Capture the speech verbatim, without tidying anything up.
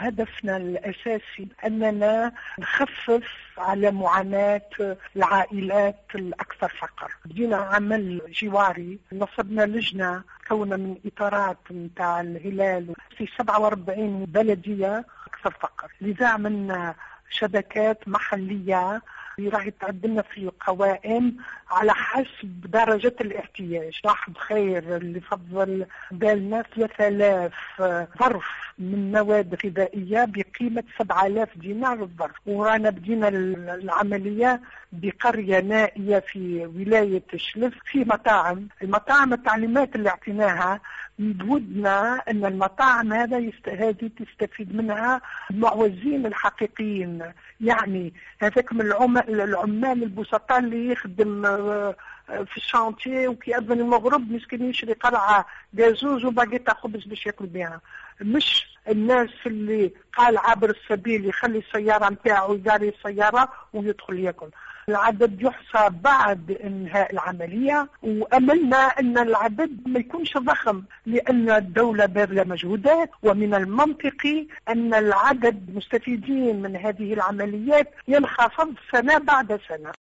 هدفنا الأساسي أننا نخفف على معاناة العائلات الأكثر فقر. بدينا عمل جواري، نصبنا لجنة كونها من إطارات متاع الهلال في سبعة وأربعين بلدية أكثر فقر، لذا عملنا شبكات محلية راح يتعدلنا في قوائم على حسب درجة الاحتياج. واحد خير اللي فضل بالنا ثلاثة آلاف ظرف من مواد غذائية بقيمة سبعة آلاف دينار الظرف، ورانا بدينا العملية بقرية نائية في ولاية شلف في مطاعم. المطاعم التعليمات اللي اعطيناها بودنا ان المطاعم هذا يست... هذه تستفيد منها المعوزين الحقيقيين، يعني هذاك من العمال العمال البسطاء اللي يخدم في الشانتيه وكي أذن المغرب مسكين يشري قرعة جازوز وباقيتا خبز باش ياكل بها، مش الناس اللي قال عابر السبيل يخلي السيارة نتاعو يداري السيارة ويدخل ياكل. العدد يحصى بعد انهاء العملية، واملنا ان العدد ما يكونش ضخم لان الدولة باذله مجهودات، ومن المنطقي ان العدد مستفيدين من هذه العمليات ينخفض سنة بعد سنة.